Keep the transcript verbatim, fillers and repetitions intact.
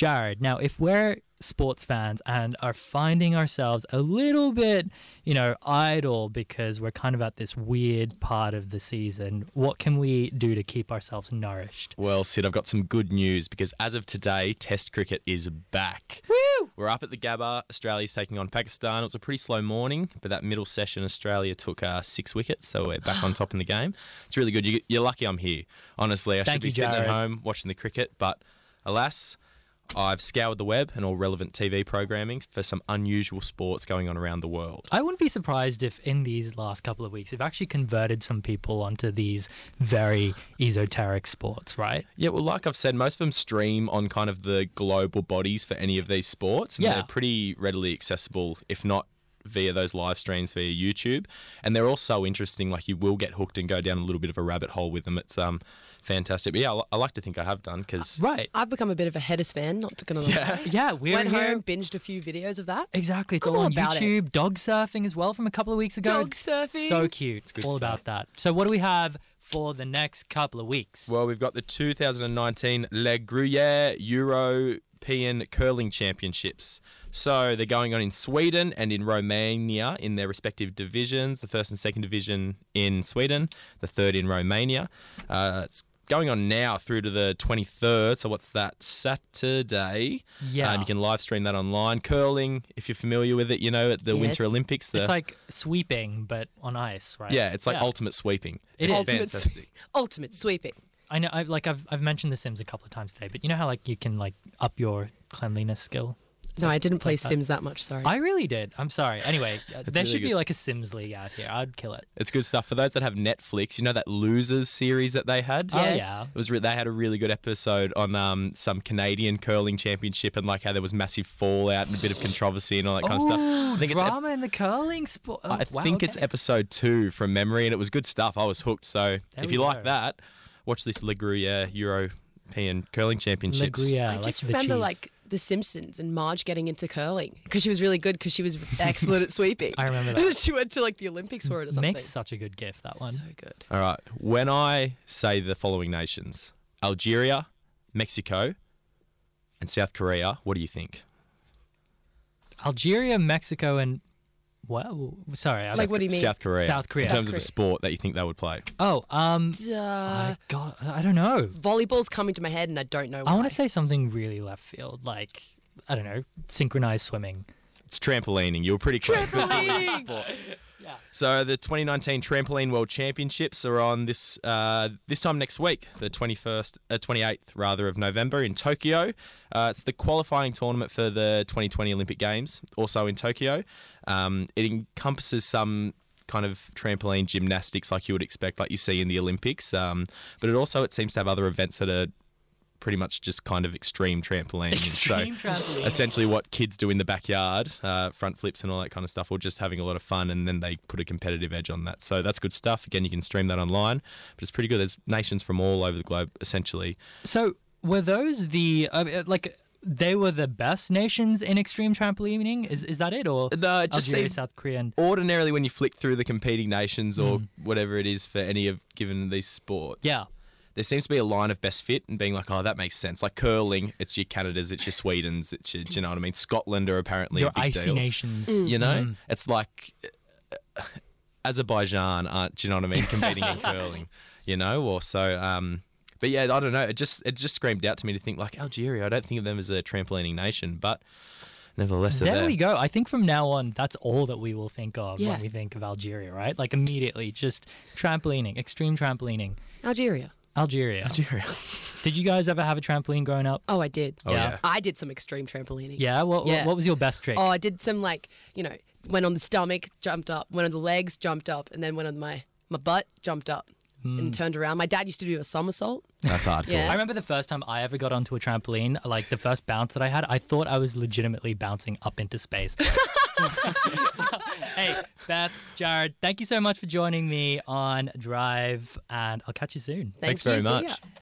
Jared, now if we're sports fans and are finding ourselves a little bit, you know, idle because we're kind of at this weird part of the season, what can we do to keep ourselves nourished? Well, Sid, I've got some good news because as of today, Test cricket is back. Woo! We're up at the Gabba. Australia's taking on Pakistan. It was a pretty slow morning, but that middle session, Australia took uh, six wickets, so we're back on top in the game. It's really good. You, you're lucky I'm here. Honestly, I Thank should be you, sitting Jared. at home watching the cricket, but alas, I've scoured the web and all relevant T V programming for some unusual sports going on around the world. I wouldn't be surprised if in these last couple of weeks, they've actually converted some people onto these very esoteric sports, right? Yeah, well, like I've said, most of them stream on kind of the global bodies for any of these sports. And Yeah. they're pretty readily accessible, if not via those live streams via YouTube. And they're all so interesting, like you will get hooked and go down a little bit of a rabbit hole with them. It's um fantastic. But yeah, I, li- I like to think I have done because... Right. I've become a bit of a Headers fan, not gonna lie. Yeah. Yeah, we're Went here. home, binged a few videos of that. Exactly. It's I'm all all on about it. YouTube. Dog surfing as well from a couple of weeks ago. Dog surfing. So cute. good All stuff. about that. So what do we have for the next couple of weeks? Well, we've got the two thousand nineteen Le Gruyere European Curling Championships. So they're going on in Sweden and in Romania in their respective divisions. The first and second division in Sweden, the third in Romania. Uh, it's going on now through to the twenty-third. So what's that? Saturday. Yeah. Um, you can live stream that online. Curling, if you're familiar with it, you know, at the Yes. Winter Olympics. The, It's like sweeping, but on ice, right? yeah, it's like Yeah. ultimate sweeping. It It's is. Ultimate, fantastic. ultimate sweeping. I know. I've like I've I've mentioned The Sims a couple of times today, but you know how like you can like up your cleanliness skill. No, I didn't play like that. Sims that much, sorry. I really did. I'm sorry. Anyway, uh, there really should be good. like a Sims league out here. I'd kill it. It's good stuff. For those that have Netflix, you know that Losers series that they had? Oh Yes. yeah. It was re- they had a really good episode on um, some Canadian curling championship and like how there was massive fallout and a bit of controversy and all that kind of stuff. I think it's ep- drama in the curling sport. Oh, I wow, think it's okay. episode two from memory, and it was good stuff. I was hooked. So There if we you go. like that, watch this Le Gruyere European Curling Championships. Le Gruyere, I like just the remember cheese. like The Simpsons and Marge getting into curling because she was really good because she was excellent at sweeping. I remember And that. she went to like the Olympics for it or something. Makes such a good gift, that one. So good. All right. When I say the following nations, Algeria, Mexico, and South Korea, what do you think? Algeria, Mexico, and what? Sorry, I Like, what do you mean? South Korea. South Korea. In terms South of a Korea. sport that you think they would play. Oh, um, Duh. I got. I don't know. Volleyball's coming to my head and I don't know why. I want to say something really left field, like I don't know, synchronized swimming. It's trampolining. You were pretty close. Trampolining! Yeah. So the twenty nineteen Trampoline World Championships are on this uh, this time next week, the twenty-first, uh, twenty-eighth rather of November in Tokyo. Uh, it's the qualifying tournament for the twenty twenty Olympic Games, also in Tokyo. Um, it encompasses some kind of trampoline gymnastics like you would expect, like you see in the Olympics. Um, but it also it seems to have other events that are pretty much just kind of extreme trampoline. Extreme so trampoline. essentially what kids do in the backyard, uh, front flips and all that kind of stuff, or just having a lot of fun, and then they put a competitive edge on that. So that's good stuff. Again, you can stream that online, but it's pretty good. There's nations from all over the globe, essentially. So were those the uh, like? They were the best nations in extreme trampolining. Is is that it, or No, it just Algeria, seems South Korea, and ordinarily when you flick through the competing nations or Mm. whatever it is for any of given these sports, yeah, there seems to be a line of best fit and being like, oh, that makes sense. Like curling, it's your Canadas, it's your Swedens, it's your, do you know what I mean? Scotland are apparently your a big icy deal. nations. You know, Mm. it's like uh, Azerbaijan aren't, do you know what I mean, competing in curling, you know, or so. Um, but yeah, I don't know. It just it just screamed out to me to think like Algeria. I don't think of them as a trampolining nation, but nevertheless, they're There there. we go. I think from now on, that's all that we will think of Yeah. when we think of Algeria, right? Like immediately, just trampolining, extreme trampolining. Algeria. Algeria. Algeria. Did you guys ever have a trampoline growing up? Oh, I did. Oh yeah. I did some extreme trampolining. Yeah. What, Yeah. what what was your best trick? Oh, I did some like, you know, went on the stomach, jumped up, went on the legs, jumped up, and then went on my, my butt, jumped up, and turned around. My dad used to do a somersault. That's hardcore. Yeah. I remember the first time I ever got onto a trampoline, like the first bounce that I had, I thought I was legitimately bouncing up into space. Hey, Beth, Jared, thank you so much for joining me on Drive, and I'll catch you soon. Thanks Thank very you. See much. ya.